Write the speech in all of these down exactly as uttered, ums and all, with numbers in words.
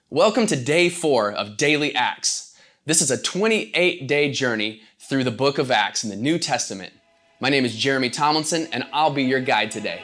Welcome to day four of Daily Acts. This is a twenty-eight day journey through the book of Acts in the New Testament. My name is Jeremy Tomlinson, and I'll be your guide today.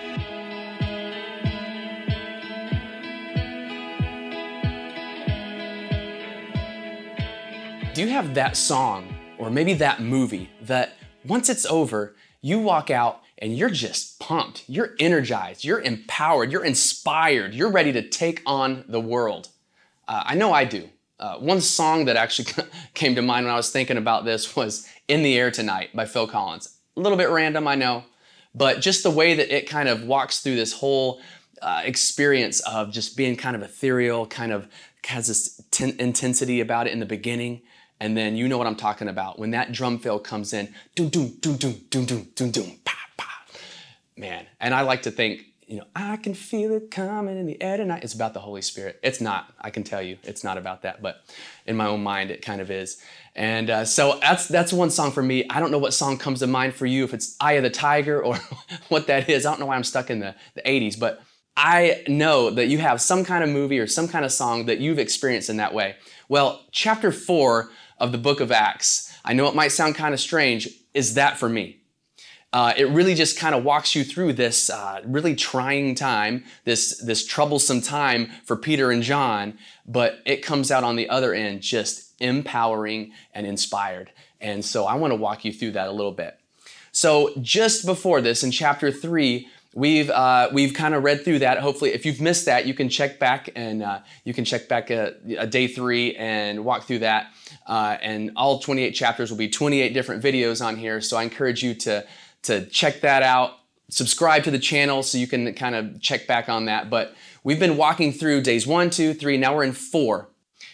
Do you have that song, or maybe that movie, that once it's over, you walk out and you're just pumped, you're energized, you're empowered, you're inspired, you're ready to take on the world? Uh, I know I do. Uh, one song that actually came to mind when I was thinking about this was In the Air Tonight by Phil Collins. A little bit random, I know, but just the way that it kind of walks through this whole uh, experience of just being kind of ethereal, kind of has this ten- intensity about it in the beginning. And then you know what I'm talking about. When that drum fill comes in, doom, doom, doom, doom, doom, doom, doom, doom, pa, pa. Man, and I like to think, you know, I can feel it coming in the air tonight. It's about the Holy Spirit. It's not, I can tell you, it's not about that. But in my own mind, it kind of is. And uh, so that's that's one song for me. I don't know what song comes to mind for you, if it's Eye of the Tiger or what that is. I don't know why I'm stuck in the, the eighties. But I know that you have some kind of movie or some kind of song that you've experienced in that way. Well, chapter four of the book of Acts, I know it might sound kind of strange, is that for me. Uh, it really just kind of walks you through this uh, really trying time, this, this troublesome time for Peter and John, but it comes out on the other end just empowering and inspired. And so I want to walk you through that a little bit. So just before this, in chapter three, We've uh, we've kind of read through that. Hopefully, if you've missed that, you can check back and uh, you can check back a, a day three and walk through that. Uh, and all twenty-eight chapters will be twenty-eight different videos on here. So I encourage you to to check that out. Subscribe to the channel so you can kind of check back on that. But we've been walking through days one, two, three. Now we're in four,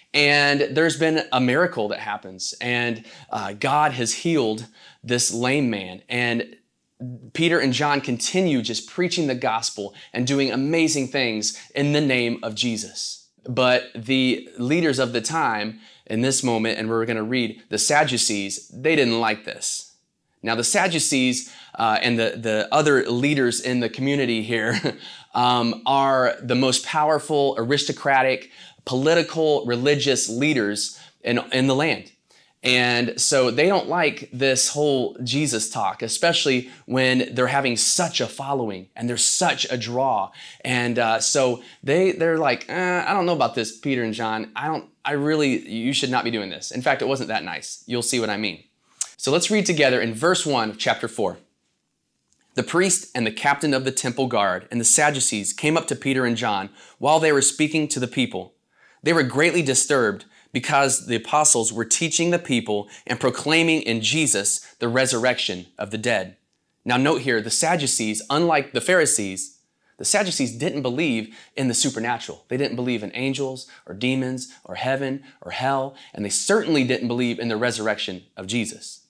and there's been a miracle that happens, and uh, God has healed this lame man. And Peter and John continue just preaching the gospel and doing amazing things in the name of Jesus. But the leaders of the time in this moment, and we're going to read the Sadducees, they didn't like this. Now the Sadducees uh, and the, the other leaders in the community here um, are the most powerful, aristocratic, political, religious leaders in, in the land. And so they don't like this whole Jesus talk, especially when they're having such a following and there's such a draw. And uh, so they, they're like, eh, I don't know about this, Peter and John. I don't, I really, you should not be doing this. In fact, it wasn't that nice. You'll see what I mean. So let's read together in verse one of chapter four. The priest and the captain of the temple guard and the Sadducees came up to Peter and John while they were speaking to the people. They were greatly disturbed because the apostles were teaching the people and proclaiming in Jesus the resurrection of the dead. Now note here, the Sadducees, unlike the Pharisees, the Sadducees didn't believe in the supernatural. They didn't believe in angels or demons or heaven or hell, and they certainly didn't believe in the resurrection of Jesus.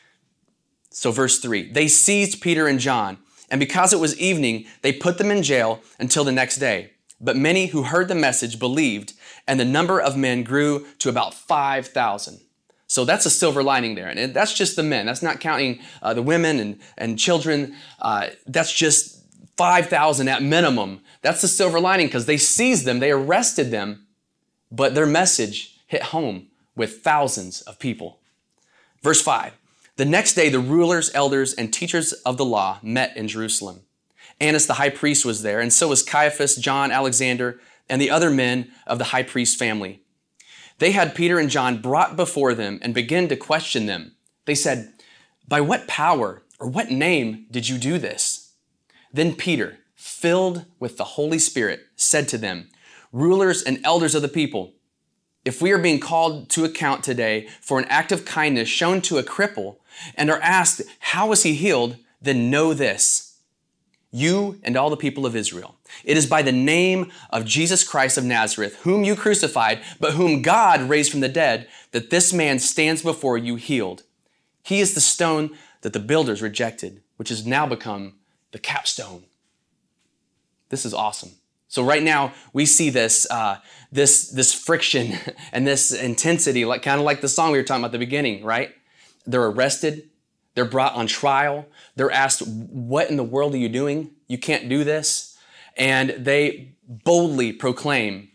So verse three, they seized Peter and John, and because it was evening, they put them in jail until the next day. But many who heard the message believed, and the number of men grew to about five thousand. So that's a silver lining there. And that's just the men. That's not counting uh, the women and, and children. Uh, that's just five thousand at minimum. That's the silver lining because they seized them, they arrested them, but their message hit home with thousands of people. Verse five, the next day the rulers, elders, and teachers of the law met in Jerusalem. Annas the high priest was there, and so was Caiaphas, John, Alexander, and the other men of the high priest's family. They had Peter and John brought before them and began to question them. They said, "By what power or what name did you do this?" Then Peter, filled with the Holy Spirit, said to them, "Rulers and elders of the people, if we are being called to account today for an act of kindness shown to a cripple and are asked, how was he healed, then know this. You and all the people of Israel. It is by the name of Jesus Christ of Nazareth, whom you crucified, but whom God raised from the dead, that this man stands before you healed. He is the stone that the builders rejected, which has now become the capstone." This is awesome. So right now we see this, uh, this, this friction and this intensity, like kind of like the song we were talking about at the beginning, right? They're arrested. They're brought on trial. They're asked, what in the world are you doing? You can't do this. And they boldly proclaim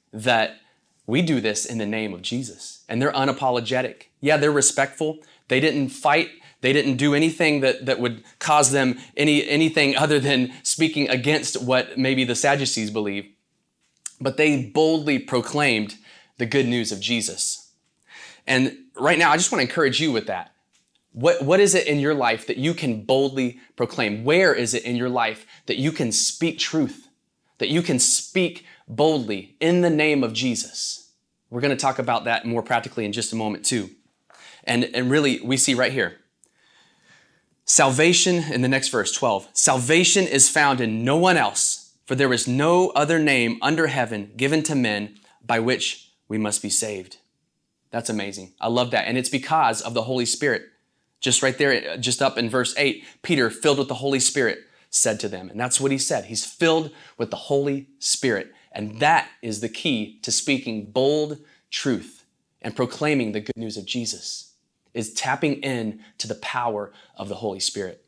that we do this in the name of Jesus. And they're unapologetic. Yeah, they're respectful. They didn't fight. They didn't do anything that, that would cause them any anything other than speaking against what maybe the Sadducees believe. But they boldly proclaimed the good news of Jesus. And right now, I just want to encourage you with that. What, what is it in your life that you can boldly proclaim? Where is it in your life that you can speak truth, that you can speak boldly in the name of Jesus? We're going to talk about that more practically in just a moment too. And, and really, we see right here, salvation in the next verse, twelve, salvation is found in no one else, for there is no other name under heaven given to men by which we must be saved. That's amazing. I love that. And it's because of the Holy Spirit. Just right there, just up in verse eight, Peter, filled with the Holy Spirit, said to them. And that's what he said. He's filled with the Holy Spirit. And that is the key to speaking bold truth and proclaiming the good news of Jesus, is tapping in to the power of the Holy Spirit.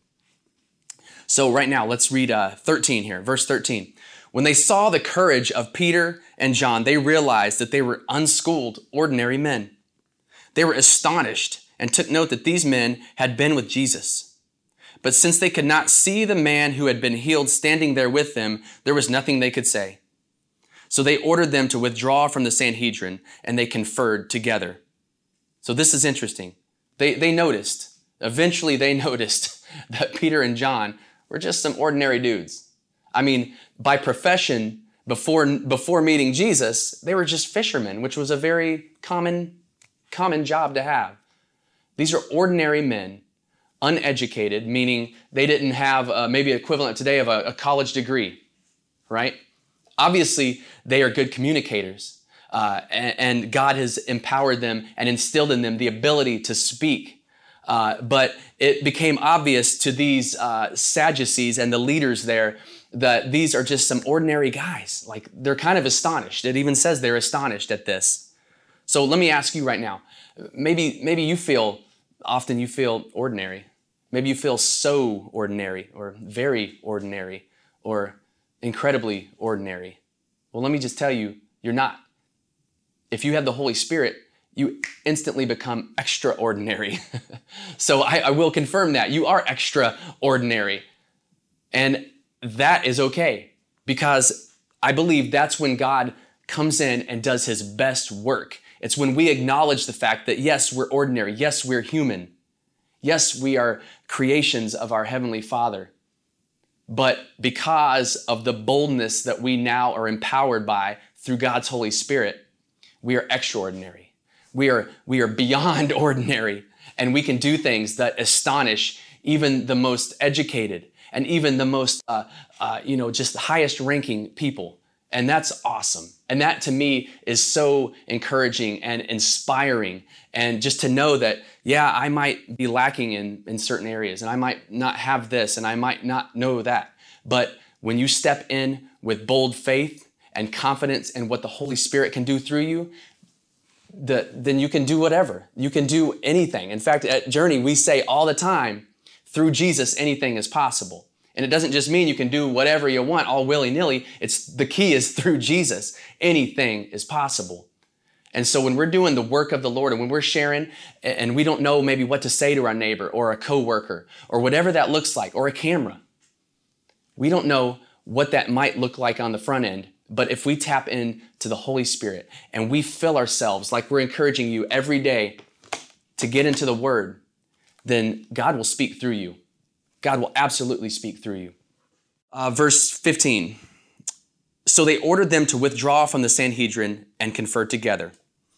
So right now, let's read uh, thirteen here, verse thirteen. When they saw the courage of Peter and John, they realized that they were unschooled, ordinary men. They were astonished and took note that these men had been with Jesus. But since they could not see the man who had been healed standing there with them, there was nothing they could say. So they ordered them to withdraw from the Sanhedrin, and they conferred together. So this is interesting. They, they noticed, eventually they noticed that Peter and John were just some ordinary dudes. I mean, by profession, before, before meeting Jesus, they were just fishermen, which was a very common, common job to have. These are ordinary men, uneducated, meaning they didn't have uh, maybe equivalent today of a, a college degree, right? Obviously, they are good communicators, uh, and, and God has empowered them and instilled in them the ability to speak. Uh, but it became obvious to these uh, Sadducees and the leaders there that these are just some ordinary guys. Like, they're kind of astonished. It even says they're astonished at this. So let me ask you right now, maybe, maybe you feel, often you feel ordinary. Maybe you feel so ordinary or very ordinary or incredibly ordinary. Well, let me just tell you, you're not. If you have the Holy Spirit, you instantly become extraordinary. So I, I will confirm that. You are extraordinary. And that is okay, because I believe that's when God comes in and does his best work. It's when we acknowledge the fact that, yes, we're ordinary. Yes, we're human. Yes, we are creations of our Heavenly Father. But because of the boldness that we now are empowered by through God's Holy Spirit, we are extraordinary. We are, we are beyond ordinary, and we can do things that astonish even the most educated and even the most, uh, uh, you know, just the highest ranking people. And that's awesome. And that to me is so encouraging and inspiring. And just to know that, yeah, I might be lacking in, in certain areas, and I might not have this, and I might not know that. But when you step in with bold faith and confidence in what the Holy Spirit can do through you, the, then you can do whatever. You can do anything. In fact, at Journey, we say all the time, through Jesus, anything is possible. And it doesn't just mean you can do whatever you want all willy-nilly. It's the key is through Jesus, anything is possible. And so when we're doing the work of the Lord, and when we're sharing and we don't know maybe what to say to our neighbor or a coworker or whatever that looks like, or a camera, we don't know what that might look like on the front end. But if we tap into the Holy Spirit and we fill ourselves, like we're encouraging you every day to get into the Word, then God will speak through you. God will absolutely speak through you. Uh, verse fifteen. So they ordered them to withdraw from the Sanhedrin and confer together.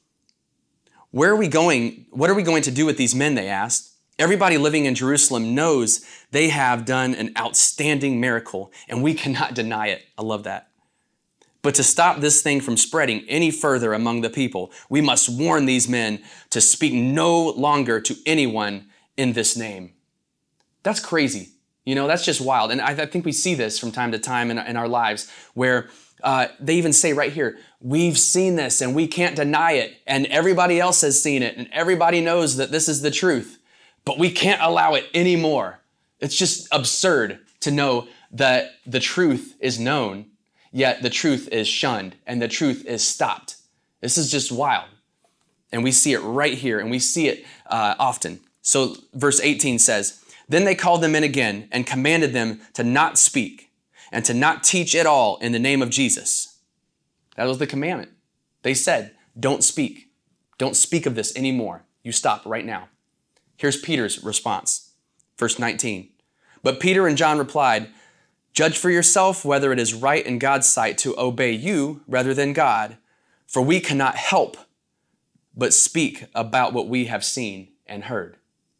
Where are we going? What are we going to do with these men? They asked. Everybody living in Jerusalem knows they have done an outstanding miracle, and we cannot deny it. I love that. But to stop this thing from spreading any further among the people, we must warn these men to speak no longer to anyone in this name. That's crazy. You know, that's just wild. And I, I think we see this from time to time in, in our lives where uh, they even say right here, we've seen this and we can't deny it. And everybody else has seen it. And everybody knows that this is the truth. But we can't allow it anymore. It's just absurd to know that the truth is known, yet the truth is shunned and the truth is stopped. This is just wild. And we see it right here, and we see it uh, often. So verse eighteen says, "Then they called them in again and commanded them to not speak and to not teach at all in the name of Jesus." That was the commandment. They said, don't speak. Don't speak of this anymore. You stop right now. Here's Peter's response. Verse nineteen. "But Peter and John replied, 'Judge for yourself whether it is right in God's sight to obey you rather than God, for we cannot help but speak about what we have seen and heard.'"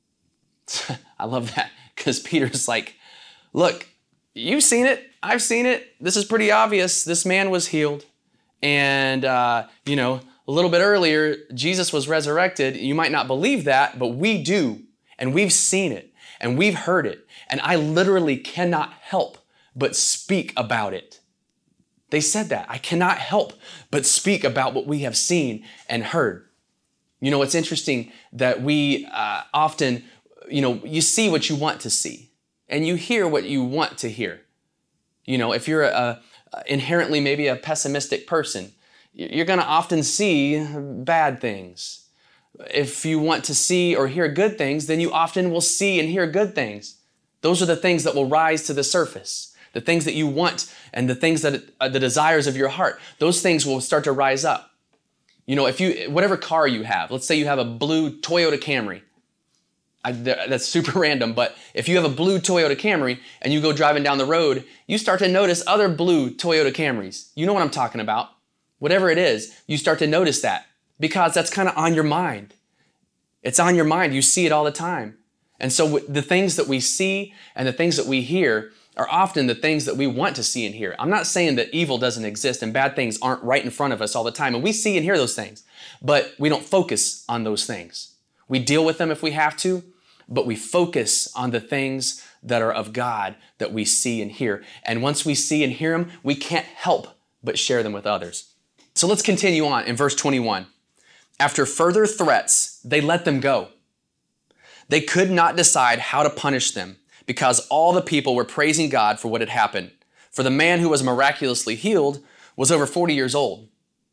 I love that, because Peter's like, look, you've seen it. I've seen it. This is pretty obvious. This man was healed. And, uh, you know, a little bit earlier, Jesus was resurrected. You might not believe that, but we do. And we've seen it. And we've heard it. And I literally cannot help but speak about it. They said that. I cannot help but speak about what we have seen and heard. You know, it's interesting that we uh, often, you know, you see what you want to see and you hear what you want to hear. You know, if you're a, a inherently maybe a pessimistic person, you're going to often see bad things. If you want to see or hear good things, then you often will see and hear good things. Those are the things that will rise to the surface. The things that you want and the things that uh, the desires of your heart, those things will start to rise up. You know, if you, whatever car you have, let's say you have a blue Toyota Camry. I, that's super random, but if you have a blue Toyota Camry and you go driving down the road, you start to notice other blue Toyota Camrys. You know what I'm talking about. Whatever it is, you start to notice that because that's kind of on your mind. It's on your mind. You see it all the time. And so the things that we see and the things that we hear are often the things that we want to see and hear. I'm not saying that evil doesn't exist and bad things aren't right in front of us all the time, and we see and hear those things, but we don't focus on those things. We deal with them if we have to, but we focus on the things that are of God that we see and hear. And once we see and hear them, we can't help but share them with others. So let's continue on in verse twenty-one. "After further threats, they let them go. They could not decide how to punish them, because all the people were praising God for what had happened. For the man who was miraculously healed was over forty years old."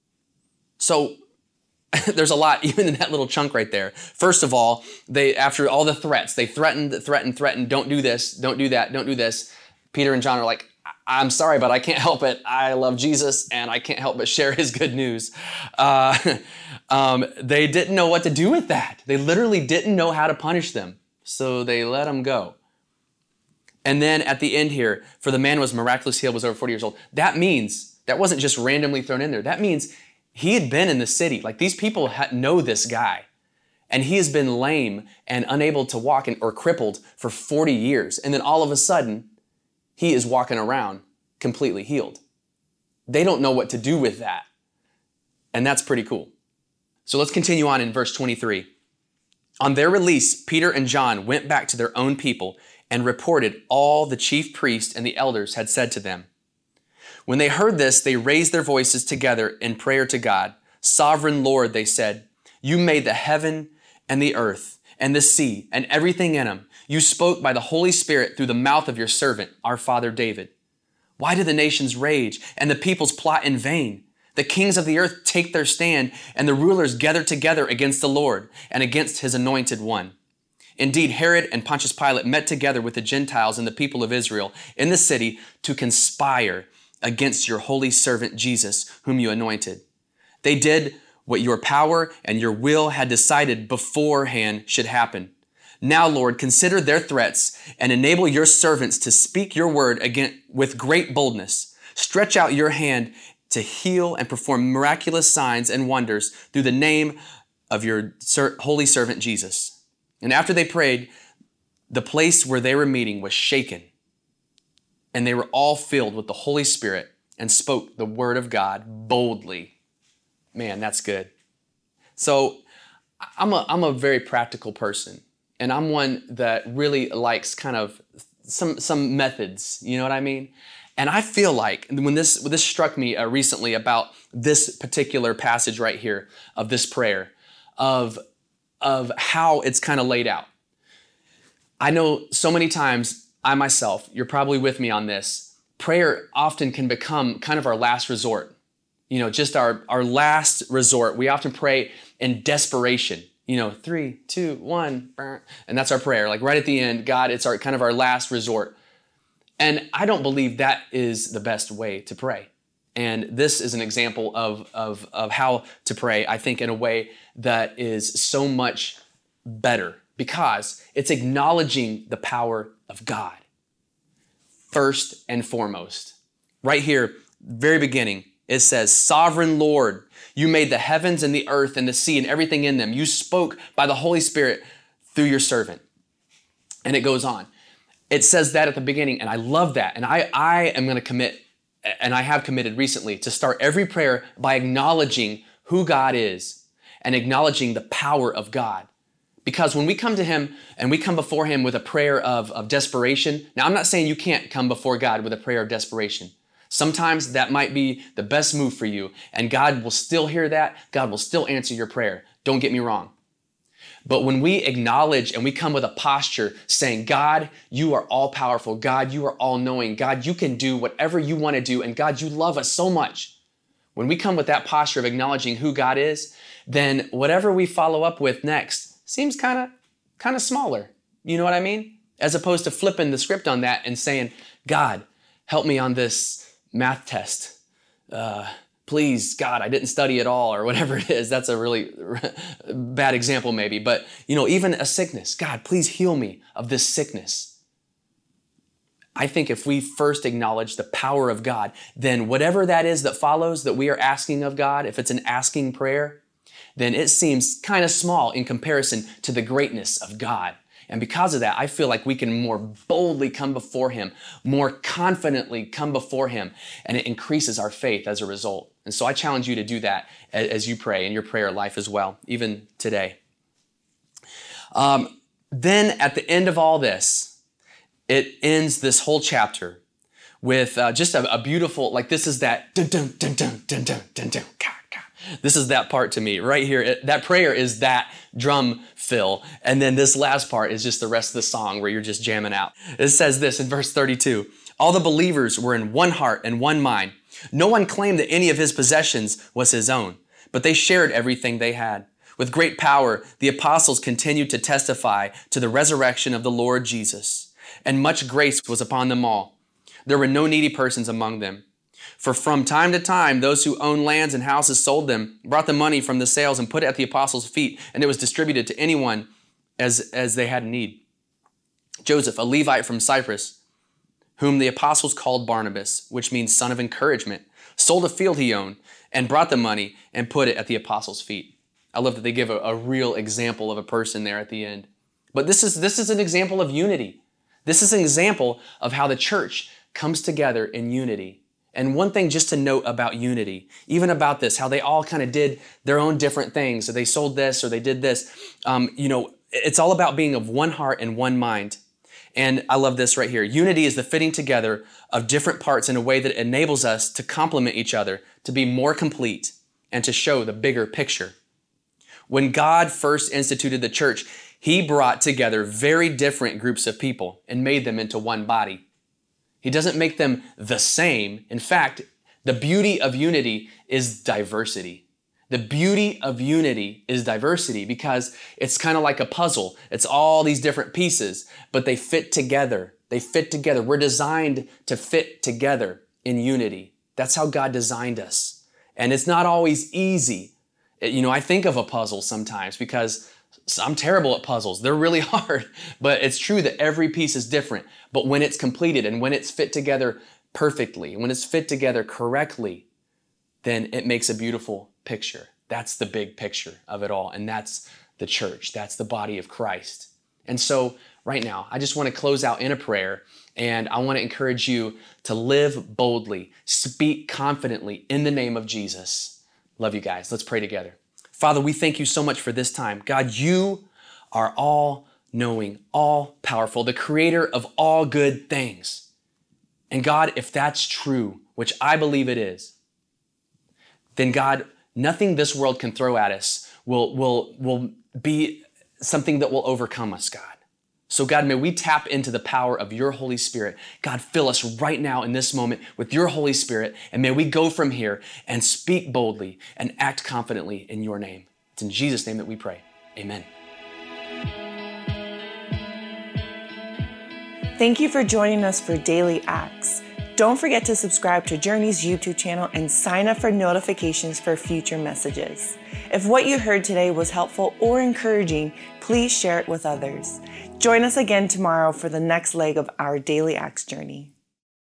So there's a lot even in that little chunk right there. First of all, they, after all the threats, they threatened, threatened, threatened, don't do this, don't do that, don't do this. Peter and John are like, I'm sorry, but I can't help it. I love Jesus and I can't help but share his good news. Uh, um, they didn't know what to do with that. They literally didn't know how to punish them. So they let them go. And then at the end here, for the man who was miraculously healed was over forty years old. That means, that wasn't just randomly thrown in there. That means he had been in the city. Like these people ha- know this guy. And he has been lame and unable to walk and, or crippled for forty years. And then all of a sudden, he is walking around completely healed. They don't know what to do with that. And that's pretty cool. So let's continue on in verse twenty-three. "On their release, Peter and John went back to their own people and reported all the chief priests and the elders had said to them. When they heard this, they raised their voices together in prayer to God. 'Sovereign Lord,' they said, 'you made the heaven and the earth and the sea and everything in them. You spoke by the Holy Spirit through the mouth of your servant, our father David. Why do the nations rage and the peoples plot in vain? The kings of the earth take their stand and the rulers gather together against the Lord and against his anointed one. Indeed, Herod and Pontius Pilate met together with the Gentiles and the people of Israel in the city to conspire against your holy servant Jesus, whom you anointed. They did what your power and your will had decided beforehand should happen. Now, Lord, consider their threats and enable your servants to speak your word again with great boldness. Stretch out your hand to heal and perform miraculous signs and wonders through the name of your holy servant Jesus.' And after they prayed, the place where they were meeting was shaken, and they were all filled with the Holy Spirit and spoke the word of God boldly." Man, that's good. So I'm a, I'm a very practical person, and I'm one that really likes kind of some, some methods, you know what I mean? And I feel like when this, when this struck me uh, recently about this particular passage right here of this prayer, of, of how it's kind of laid out. I know so many times, I myself, you're probably with me on this, prayer often can become kind of our last resort. You know, just our, our last resort. We often pray in desperation. You know, three, two, one, and that's our prayer. Like right at the end, God, it's our kind of our last resort. And I don't believe that is the best way to pray. And this is an example of, of, of how to pray, I think, in a way that is so much better because it's acknowledging the power of God first and foremost. Right here, very beginning, it says, Sovereign Lord, you made the heavens and the earth and the sea and everything in them. You spoke by the Holy Spirit through your servant. And it goes on. It says that at the beginning, and I love that. And I, I am going to commit, and I have committed recently, to start every prayer by acknowledging who God is and acknowledging the power of God. Because when we come to Him and we come before Him with a prayer of, of desperation, now I'm not saying you can't come before God with a prayer of desperation. Sometimes that might be the best move for you, and God will still hear that. God will still answer your prayer. Don't get me wrong. But when we acknowledge and we come with a posture saying, God, you are all powerful. God, you are all knowing. God, you can do whatever you want to do. And God, you love us so much. When we come with that posture of acknowledging who God is, then whatever we follow up with next seems kind of kind of smaller. You know what I mean? As opposed to flipping the script on that and saying, God, help me on this math test. Uh, please, God, I didn't study at all, or whatever it is. That's a really bad example maybe. But, you know, even a sickness. God, please heal me of this sickness. I think if we first acknowledge the power of God, then whatever that is that follows that we are asking of God, if it's an asking prayer, then it seems kind of small in comparison to the greatness of God. And because of that, I feel like we can more boldly come before Him, more confidently come before Him, and it increases our faith as a result. And so I challenge you to do that as you pray in your prayer life as well, even today. Um, then at the end of all this, it ends this whole chapter with uh, just a, a beautiful, like this is that dun dun dun dun dun dun dun dun. This is that part to me right here. It, that prayer is that drum fill. And then this last part is just the rest of the song where you're just jamming out. It says this in verse thirty-two. All the believers were in one heart and one mind. No one claimed that any of his possessions was his own, but they shared everything they had. With great power, the apostles continued to testify to the resurrection of the Lord Jesus, and much grace was upon them all. There were no needy persons among them. For from time to time, those who owned lands and houses sold them, brought the money from the sales and put it at the apostles' feet, and it was distributed to anyone as, as they had need. Joseph, a Levite from Cyprus, whom the apostles called Barnabas, which means son of encouragement, sold a field he owned and brought the money and put it at the apostles' feet. I love that they give a, a real example of a person there at the end. But this is, this is an example of unity. This is an example of how the church comes together in unity. And one thing just to note about unity, even about this, how they all kind of did their own different things. So they sold this or they did this. Um, you know, it's all about being of one heart and one mind. And I love this right here. Unity is the fitting together of different parts in a way that enables us to complement each other, to be more complete, and to show the bigger picture. When God first instituted the church, He brought together very different groups of people and made them into one body. He doesn't make them the same. In fact, the beauty of unity is diversity. The beauty of unity is diversity because it's kind of like a puzzle. It's all these different pieces, but they fit together. They fit together. We're designed to fit together in unity. That's how God designed us. And it's not always easy. You know, I think of a puzzle sometimes because I'm terrible at puzzles. They're really hard, but it's true that every piece is different. But when it's completed and when it's fit together perfectly, when it's fit together correctly, then it makes a beautiful picture. That's the big picture of it all. And that's the church. That's the body of Christ. And so right now, I just want to close out in a prayer, and I want to encourage you to live boldly, speak confidently in the name of Jesus. Love you guys. Let's pray together. Father, we thank you so much for this time. God, you are all knowing, all powerful, the creator of all good things. And God, if that's true, which I believe it is, then God, nothing this world can throw at us will, will, will be something that will overcome us, God. So God, may we tap into the power of your Holy Spirit. God, fill us right now in this moment with your Holy Spirit, and may we go from here and speak boldly and act confidently in your name. It's in Jesus' name that we pray. Amen. Thank you for joining us for Daily Acts. Don't forget to subscribe to Journey's YouTube channel and sign up for notifications for future messages. If what you heard today was helpful or encouraging, please share it with others. Join us again tomorrow for the next leg of our Daily Acts journey.